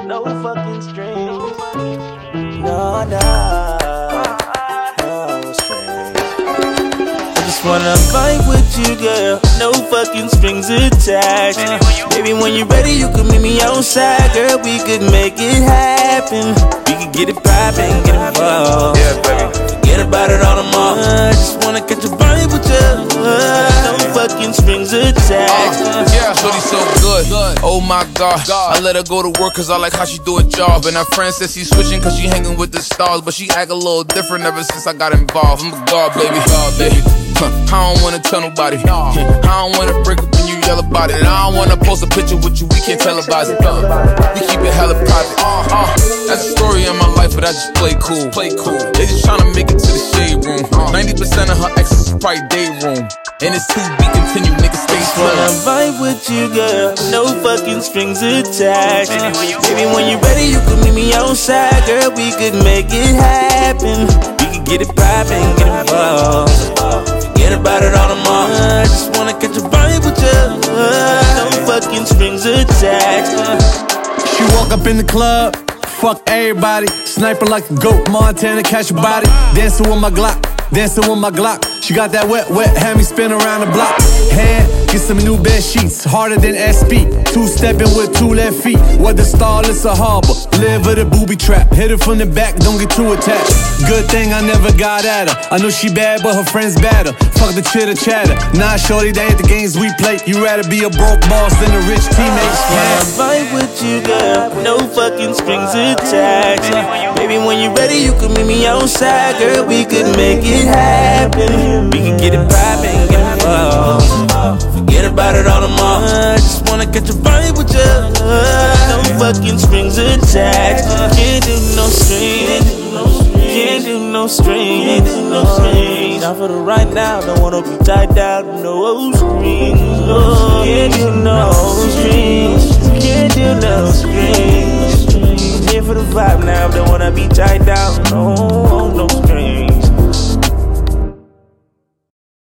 no fucking strings. No strings. I just wanna vibe with you, girl. No fucking strings attached. Baby, when you're ready, you can meet me outside, girl. We could make it happen. We could get it poppin', get involved. Yeah, baby. Forget about it all tomorrow. I just wanna catch a vibe with you. No fucking strings attached. Yeah, shorty so good. Oh my God. I let her go to work cause I like how she do a job. And her friend says she's switching cause she hanging with the stars. But she act a little different ever since I got involved. I'm a god, baby. I don't wanna tell nobody. I don't wanna break up when you yell about it. I don't wanna post a picture with you, we can't televise it. We keep it hella private. That's the story of my life, but I just play cool. They just tryna make it to the shade room. 90% of her exes is probably day room. And it's to be continued, nigga, stay slow. Wanna vibe with you, girl. No fucking strings attached. Baby, when you're ready, you can meet me outside, girl. We could make it happen. We could get it poppin', get involved. Forget about it all tomorrow. I just wanna catch a vibe with you. No fucking strings attached. She walk up in the club, fuck everybody. Sniper like a goat, Montana, catch a body. Dancing with my Glock. She got that wet, had me spin around the block. Hand, get some new bed sheets, harder than SP. Two-stepping with two left feet. Whether stall, it's a harbor. Live at a booby trap. Hit her from the back, don't get too attached. Good thing I never got at her. I know she bad, but her friends better. Fuck the chitter chatter. Nah, shorty, they ain't the games we play. You rather be a broke boss than a rich teammate. Wanna vibe with you, girl. No fucking strings attached. Baby, when you're ready, you can meet me outside, girl. We could make it happen. We can get it poppin', get involved. Forget about it all tomorrow. I just wanna catch a vibe with you. No fucking strings attached. Can't do no strings. Can't do no strings. Not for the right now. Don't wanna be tied down. No strings. Can't do no strings. Can't do no strings. Here for the vibe now. Don't wanna be tied down. No